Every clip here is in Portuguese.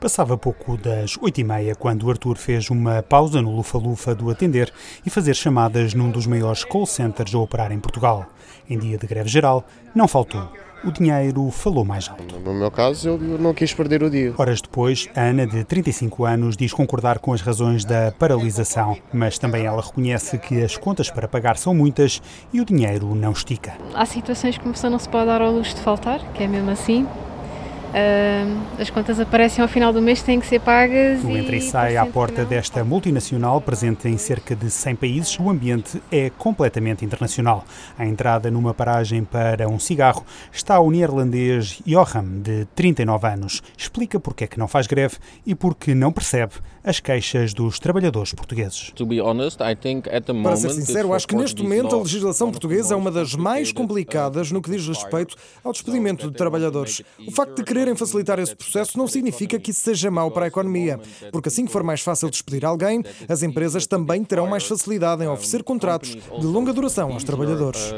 Passava pouco das 8h30 quando Artur fez uma pausa no lufa-lufa do atender e fazer chamadas num dos maiores call centers a operar em Portugal. Em dia de greve geral, não faltou. O dinheiro falou mais alto. No meu caso, eu não quis perder o dia. Horas depois, a Ana, de 35 anos, diz concordar com as razões da paralisação, mas também ela reconhece que as contas para pagar são muitas e o dinheiro não estica. Há situações que uma pessoa não se pode dar ao luxo de faltar, que é mesmo assim. As contas aparecem ao final do mês, têm que ser pagas. No entra e sai à porta desta multinacional, presente em cerca de 100 países, o ambiente é completamente internacional. À entrada, numa paragem para um cigarro, está o neerlandês Johan, de 39 anos. Explica porque é que não faz greve e porque não percebe as queixas dos trabalhadores portugueses. Para ser sincero, acho que neste momento a legislação portuguesa é uma das mais complicadas no que diz respeito ao despedimento de trabalhadores. O facto de quererem facilitar esse processo não significa que isso seja mau para a economia, porque assim que for mais fácil despedir alguém, as empresas também terão mais facilidade em oferecer contratos de longa duração aos trabalhadores.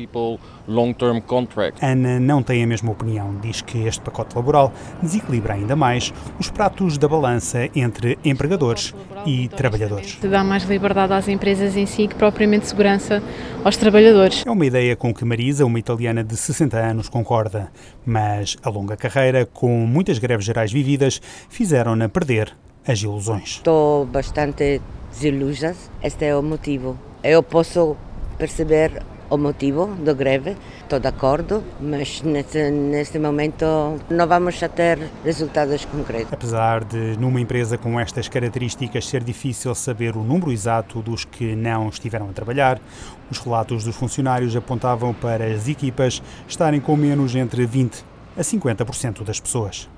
Ana não tem a mesma opinião. Diz que este pacote laboral desequilibra ainda mais os pratos da balança entre empregadores e trabalhadores. Dá mais liberdade às empresas em si que propriamente segurança aos trabalhadores. É uma ideia com que Marisa, uma italiana de 60 anos, concorda, mas a longa carreira, com muitas greves gerais vividas, fizeram-na perder as ilusões. Estou bastante desilusa, este é o motivo. Eu posso perceber o motivo da greve, estou de acordo, mas neste momento não vamos a ter resultados concretos. Apesar de, numa empresa com estas características, ser difícil saber o número exato dos que não estiveram a trabalhar, os relatos dos funcionários apontavam para as equipas estarem com menos entre 20% a 50% das pessoas.